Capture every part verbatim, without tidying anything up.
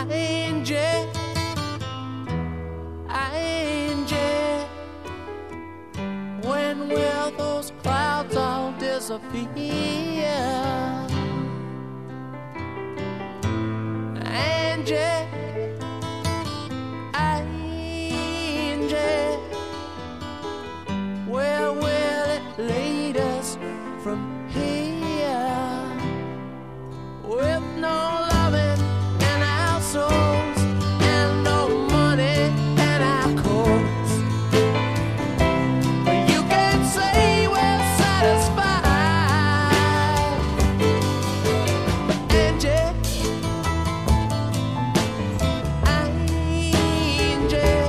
Angie, Angie, when will those clouds all disappear? Angie, Angie, where will it lead us from here? With no loving in our souls and no money in our coats, you can't say we're satisfied. But Angie, Angie,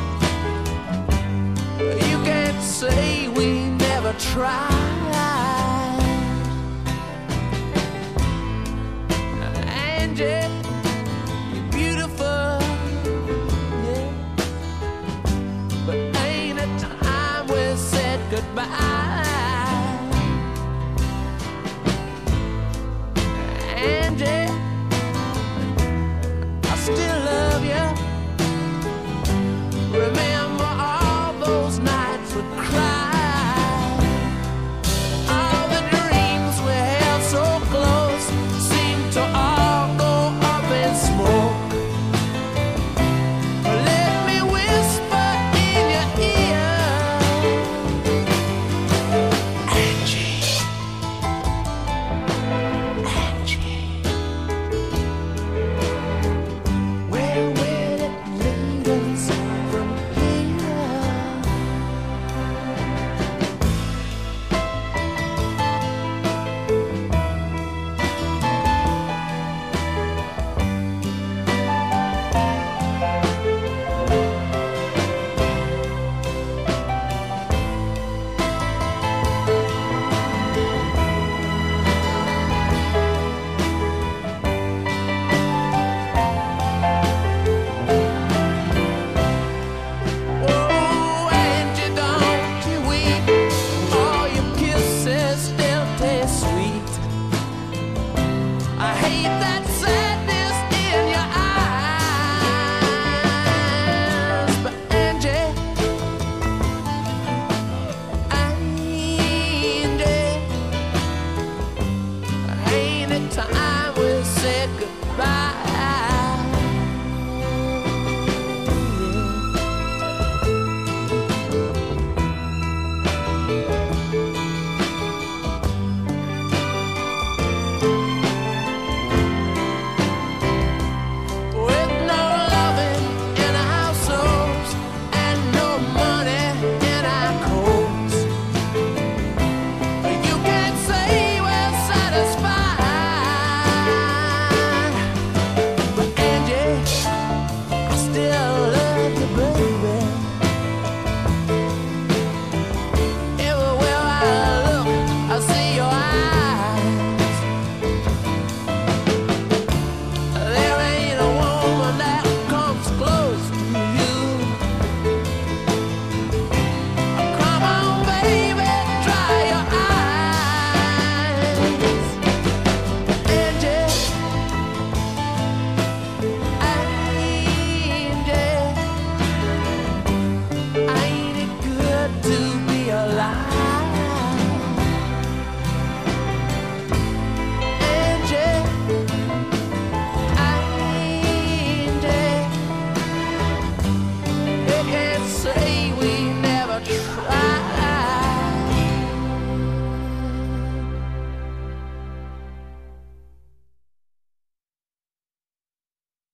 you can't say we never tried. Angie, you're beautiful, yeah, but ain't it time we said goodbye? Angie, I still love you. Remember all those nights we cried, all the dreams we held so close seemed to all go up in smoke. Let me whisper in your ear, Angie, Angie, where will it lead us from here? Oh, Angie, don't you weep. All your kisses still taste sweet. I hate that sadness in your eyes. But Angie, Angie, ain't it time we said goodbye?